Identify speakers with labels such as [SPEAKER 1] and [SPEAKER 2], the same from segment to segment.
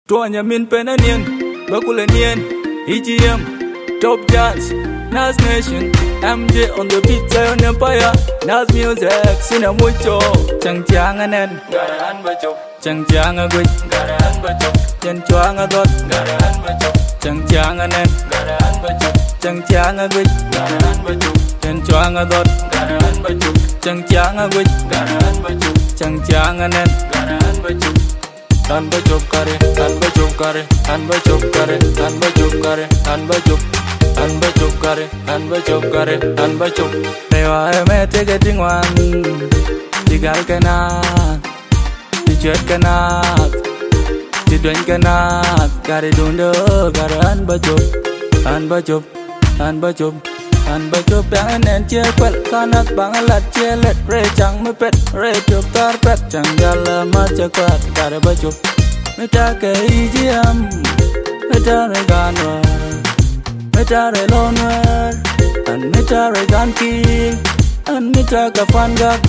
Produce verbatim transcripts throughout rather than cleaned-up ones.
[SPEAKER 1] Tuanya min penanian, bakulanian, E G M, Top Jazz, Nas Nation, M J on the beat, Zion Empire, Nas Music, Sina mucho, Chang Chang anen, Garan bacho, Chang Chang agwit, Garan bacho, Chen Chuang agot, Garan bacho, Chang Chang anen, Garan bacho, Chang Chang agwit, Garan bacho, Chen Chuang agot, Garan bacho, Chang Chang agwit, Garan bacho, Chang Chang anen, Garan bacho. Tan bachop kare, tan bachop kare, tan bachop kare, tan bachop kare, tan bachop, tan bachop kare, tan bachop kare, tan bachop. Dewa eme tege tingwan, tigal kenat, dicuet kenat, tiduen kenat, kare dundo kare an bachop, an bachop, an bachop. An bachop yang enen chia kwet kanak bangalat chia let re chang me pet re chop tar pet chang jala ma cha kwat kare bachop meta ke E G M meta re ganwa meta re lonwer an meta re ganki an meta ka fangak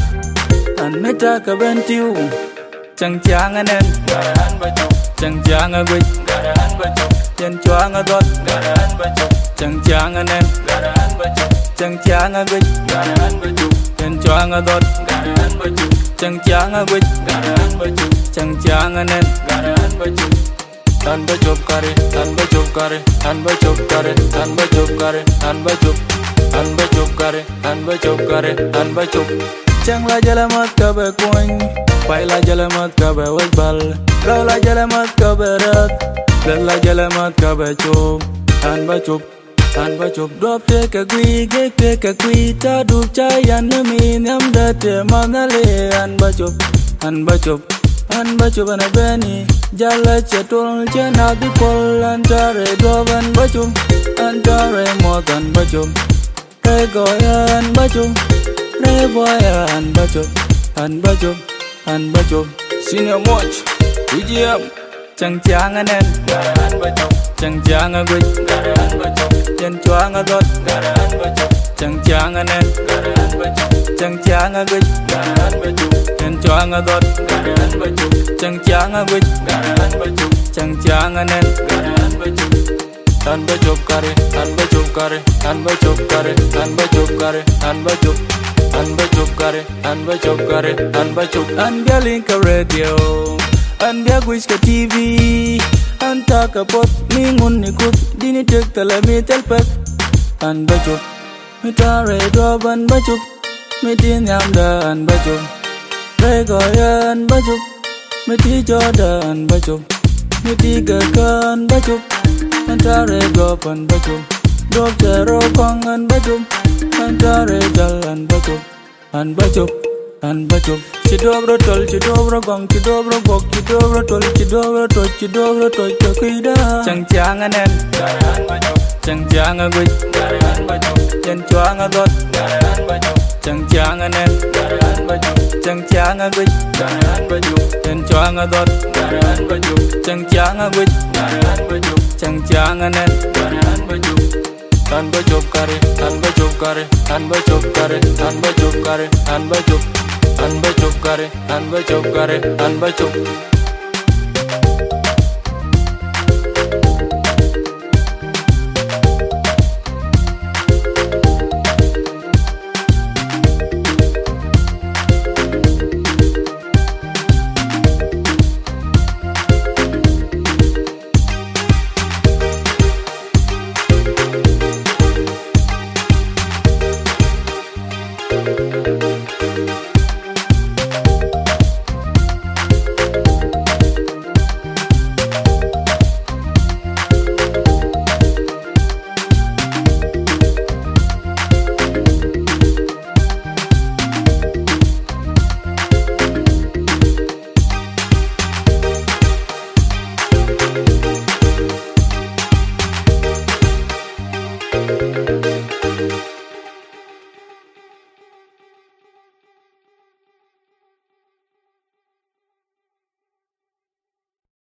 [SPEAKER 1] an meta ka bentiu chang chang enen kare an bachop chang chang agwit kare an bachop chen chuang agot kare an bachop Chang Chang anen, Garan bachop, Chang Chang agwit, Garan bachop, Chen Chuang agot, Garan bachop, Chang Chang agwit, Garan bachop, Chang Chang anen, Garan bachop. Tan bachop kare, tan bachop kare, tan bachop kare, tan bachop kare, tan bachop, tan bachop kare, tan bachop kare, tan bachop. Chang la jalamat ka be coin, pai la jalamat ka be wasbal, raw la jalamat ka be rat, lal la jalamat ka be chop, tan bachop. Tan bachop drop take a gui, get take a gui, ta du chai and me, yam that manale, and bachop, and bachop, and bachop and a benny, Jala chatul, chena the pole, and tare drove and bachop, and tare more than bachop, Rego and bachop, Reboy and bachop, and bachop, and bachop, senior watch, E G M, Chang Chang anen, Garan bachop, Chang Chang agwit, Garan bachop. Chen Chuang agot, Garan bachop, Chang Chang anen, Garan bachop, Chang Chang agwit, Garan bachop, Chen Chuang agot, Garan bachop, Chang Chang agwit, Garan bachop, Chang Chang anen, Garan bachop. Tan bachop kare, tan bachop kare, tan bachop kare, tan bachop kare, tan bachop, tan bachop kare, tan bachop kare, tan bachop. An dia link a radio, an dia quiz ka T V. Anta kapot mingun nikut dini tek tala mi telpek an bachop mita re drop an bachop miti nyamda an bachop re goya an bachop miti joda an bachop miti gaka an bachop anta re drop an bachop drop zero kong an bachop anta re jal an bachop an bachop an bachop Chidobro tol, chidobro gong, chidobro bok, chidobro tol, chidobro tol, chidobro tol, chakida. Chang Chang anen, Garan bachop, Chang Chang agwit, Garan bachop, Chen Chuang agot, Garan bachop, Chang Chang anen, Garan bachop, Chang Chang agwit, Garan bachop, Chen Chuang agot, Garan bachop, Chang Chang agwit, Garan bachop, Chang Chang anen, Garan bachop. Tan bachop kare, tan bachop kare, tan bachop kare, tan bachop kare, tan bachop. Tan bachop kare, tan bachop kare, tan bachop.